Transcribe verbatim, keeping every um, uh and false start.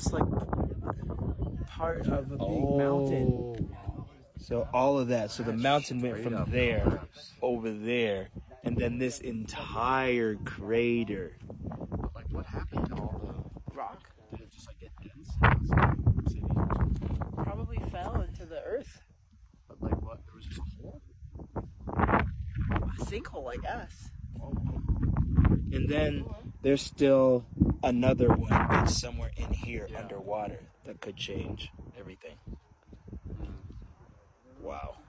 just like part of a big Oh. mountain. So all of that. So the mountain went Straight from up there collapse. over there, and then this entire crater. But like, what happened to all the Rock Did it just like get dense? probably fell into the earth. But like, what? There was just a hole. A sinkhole, I guess. And then there's still another one that's somewhere in here Yeah. underwater that could change everything. Wow.